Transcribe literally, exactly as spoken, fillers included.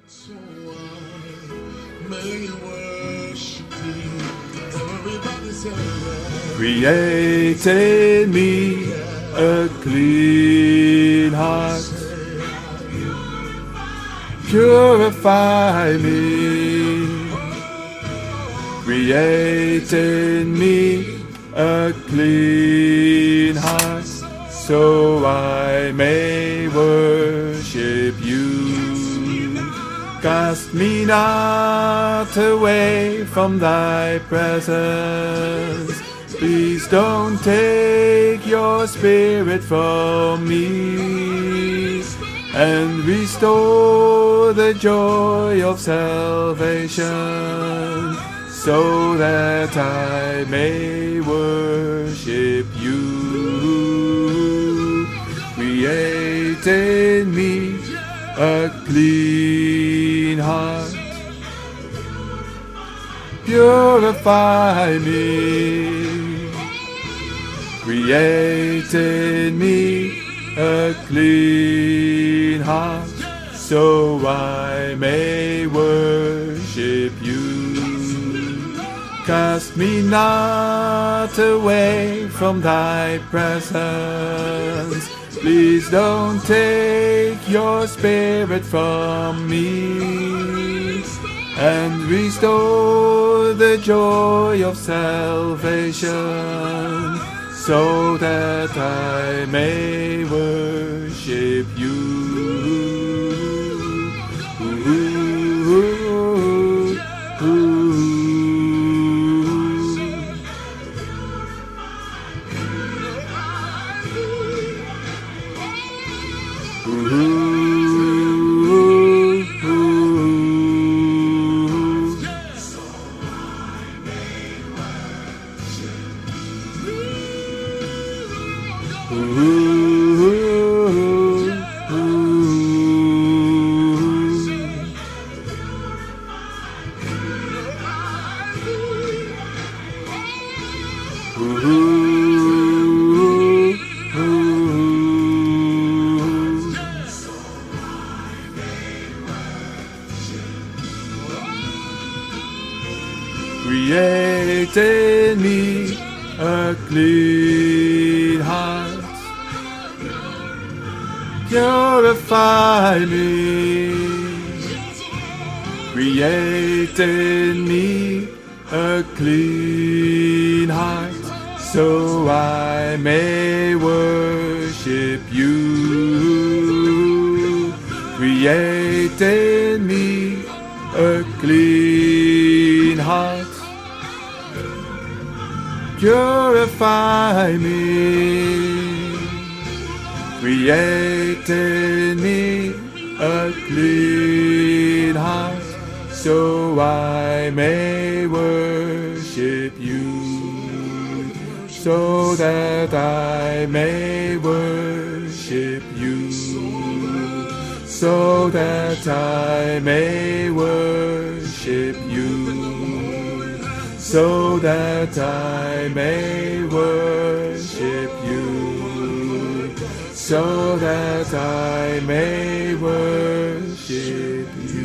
So I may worship you. Everybody say that. Create in me a clean heart. Purify me. Create in me a clean heart, so I may worship you. Cast me not away from thy presence. Please don't take your spirit from me, and restore the joy of salvation, so that I may worship you. Create in me a clean heart. Purify me. Create in me a clean heart, so I may worship you. Cast me not away from thy presence. Please don't take your spirit from me, and restore the joy of salvation, so that I may worship you. Ooh, ooh, ooh. Create in me a clean heart. Purify me. Create in me a clean heart, so I may worship you. Create in me a clean heart. Purify me. Create in me a clean heart, so I may worship you. So that I may worship you. So that I may worship you. So that I may worship you. So that I may worship you.